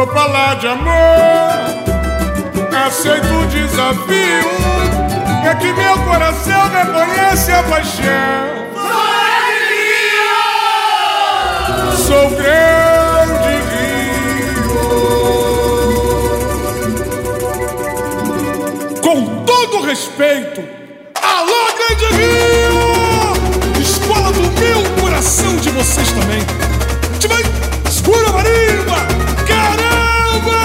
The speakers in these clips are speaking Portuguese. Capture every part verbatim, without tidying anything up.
vou falar de amor. Aceito o desafio, é que meu coração reconhece a paixão. Sou grande rio. Com todo respeito, alô, grande rio! Escola do meu coração, de vocês também. Te vai, escura marimba, caramba!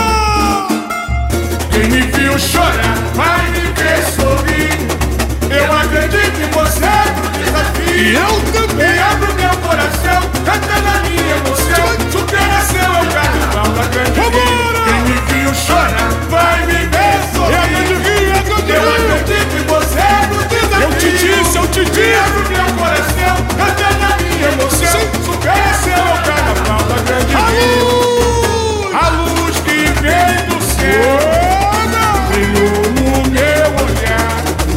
Quem me viu chorar vai me ver sorrir. Eu acredito em você pro desafio. E eu também abro meu coração, cantando a minha emoção. Superação é o carnaval da grande rio. Quem me viu chorar vai me ver sorrir. É a grande rio, é a grande rio. Eu acredito em você pro desafio. Eu te disse, eu te disse. E abro meu coração, cantando a minha emoção. Superação é o carnaval da grande rio. A luz que vem do céu brilhou no meu olhar,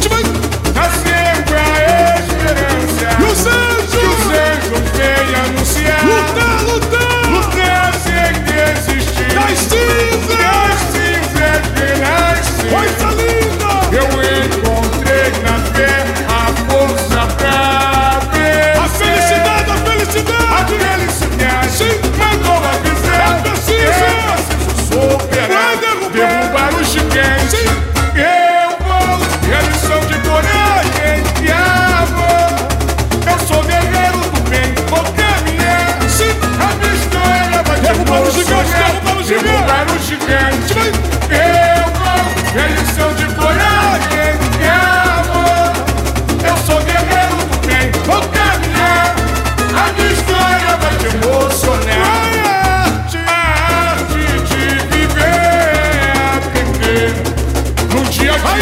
acende a esperança. E os anjos, que os anjos vêm anunciar. Lutar, lutar, lutar sem desistir. Das cinzas, das cinzas renascer. Coisa linda! Eu encontrei na fé a força pra ver. A felicidade, a felicidade, a felicidade. Sim, mandou avisar. É preciso, é preciso superar, derrubar os gigantes. Sim. Eu vou, é lição de coragem e amor. Eu sou guerreiro do bem, vou caminhar. Sim, a minha história vai derrubar os gigantes, derrubar os gigantes, derrubar os gigantes. Eu vou, é lição de coragem e amor. Eu sou guerreiro do bem, vou caminhar. A minha história vai te emocionar. A arte de viver, aprender no dia a dia,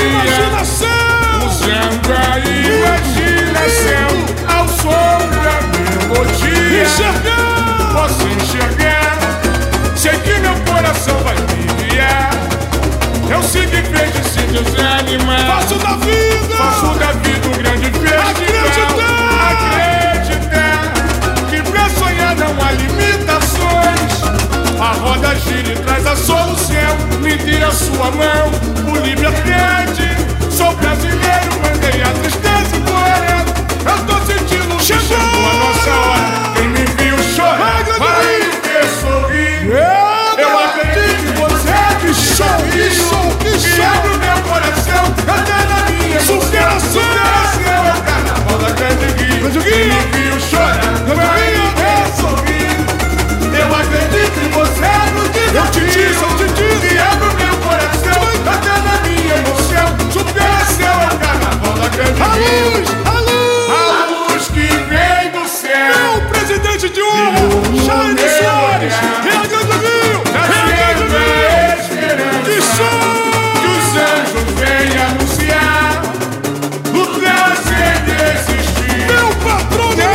usando a imaginação ao som da melodia. Enxergar, posso enxergar, sei que meu coração vai me guiar. Eu sigo em frente sem desanimar. Faço da vida, faço da vida um grande festival. Acreditar, acreditar que pra sonhar não há limitações. A roda gira e traz a solução. Me tira a sua mão, o livre-arbítrio. Sou brasileiro, mandei a tristeza embora. Eu tô sentindo que chegou a nossa hora. Quem me viu chorar vai me ver sorrir. Eu acredito em você, que sorriso, que abro meu coração, cantando a minha superação. É o carnaval da grande rio. Quem me viu chorar vai me ver sorrir. Eu acredito em você no desafio. Eu te disse, eu te disse. E abro meu coração, cantando a minha emoção. Superação é o carnaval da grande rio. A luz, a luz, a luz que vem do céu. É o presidente de honra, Jair Soares. É a grande rio, é a grande rio. Que som, que os anjos vêm anunciar. Lutar sem desistir. Meu patrão de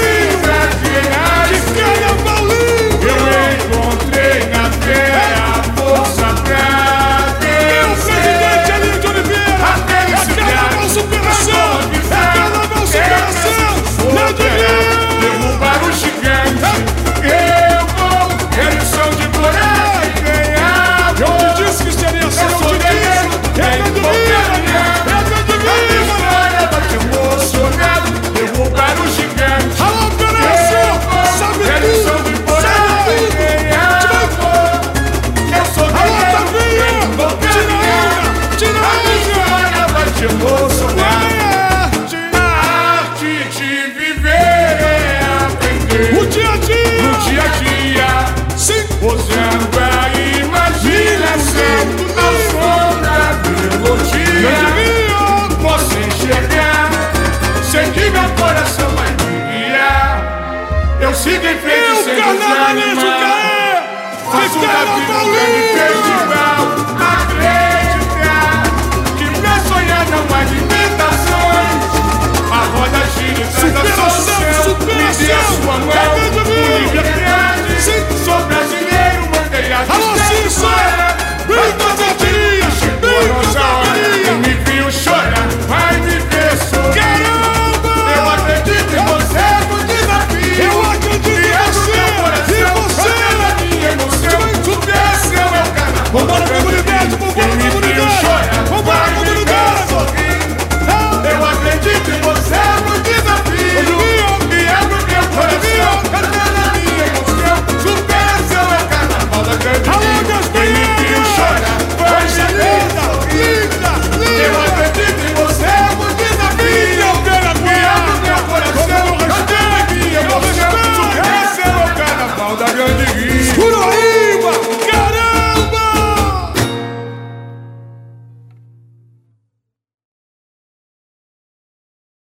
derrubar os gigantes. Eu vou, eleição de coragem. Eu te disse que seria assim. Eu sou guerreiro, é grande rio, é grande rio. A história vai te emocionar. Derrubar os gigantes. Alô, Pereira, sabe tudo, de coragem. Eu sou guerreiro, vou caminhar. A história vai te emocionar. O dia a dia, no dia a dia, sim, usando a imaginação ao som da melodia. Posso enxergar, sei que meu coração vai me guiar. Eu sigo em frente sem desanimar. Faço da vida um grande festival. Acreditar que pra sonhar não há limitações. A roda gira e traz